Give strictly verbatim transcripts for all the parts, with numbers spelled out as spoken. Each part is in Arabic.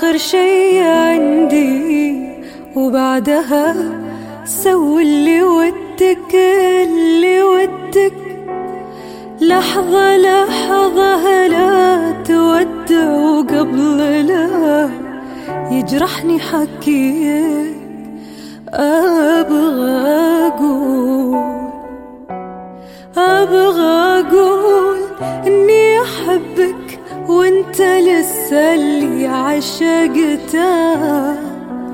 آخر شي عندي، وبعدها سوي اللي ودك اللي ودك. لحظة لحظة لا تودع، وقبل لا يجرحني حكيك أبغى أقول أبغى أقول إني أحبك وإنت لسه اللي عشقته.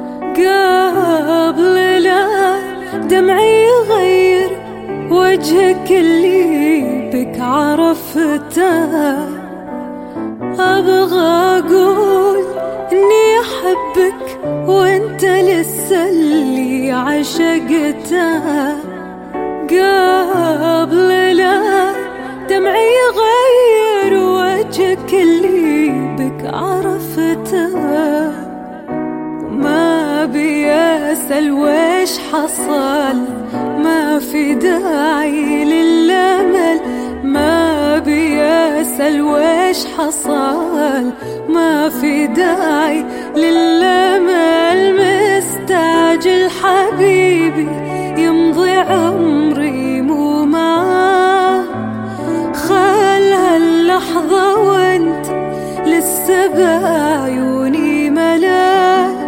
قبل لا دمعي يغير وجهك اللي بك عرفته. أبغى أقول إني أحبك وإنت لسه اللي عشقته. قبل لا دمعي يغير وجهك اللي بك عرفته. ما بيسأل ويش حصل، ما في داعي للأمل. ما بيسأل ويش حصل، ما في داعي للأمل. مستعجل حبيبي يمضي عمري مو معاك. خل هاللحظة وانت لسه بعيوني ملاك.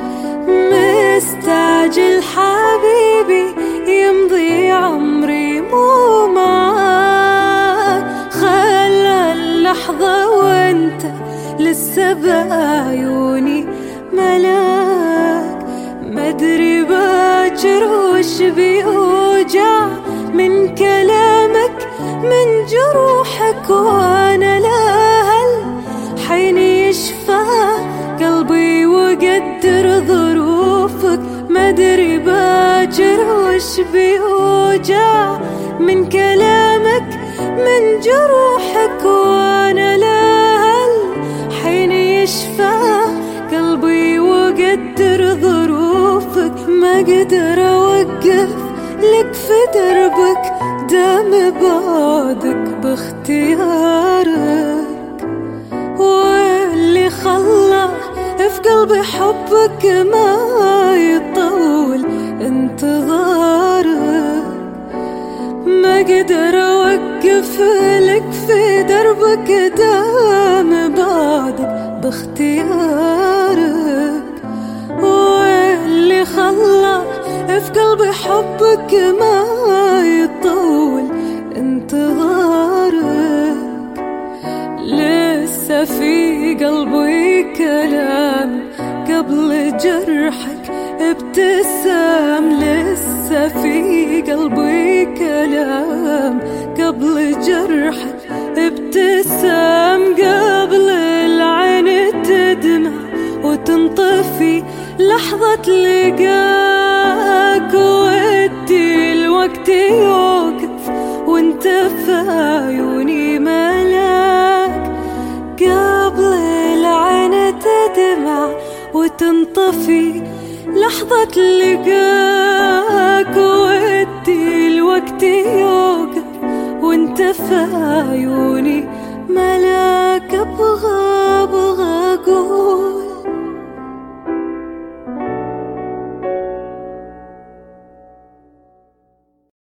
مستعجل حبيبي يمضي عمري مو معاك. خل هاللحظة وانت لسه بعيوني ملاك. مدري باكر وش بيوجع من كلامك من جروحك، وانا لا حين يشفى قلبي وقدر ظروفك. مدري باكر وش بيوجع من كلامك من جروحك، وانا لا حين يشفى قلبي وقدر ظروفك. ما اقدر اوقف لك في دربك دام بعدك باختيارك. واللي خلى في قلبي حبك ما يطول انتظارك. ما اقدر اوقف لك في دربك دام بعدك باختيارك. واللي خلى في قلبي حبك ما يطول انتظارك. لسه في قلبي كلام قبل جرحك ابتسام. لسه في قلبي كلام قبل جرحك ابتسام. قبل العين تدمع وتنطفي لحظة لقاك، ودي الوقت يوقف وانت في عيوني ملاك. قبل العين تدمع وتنطفي لحظة لقاك، ودي الوقت يوقف وانت في عيوني ملاك.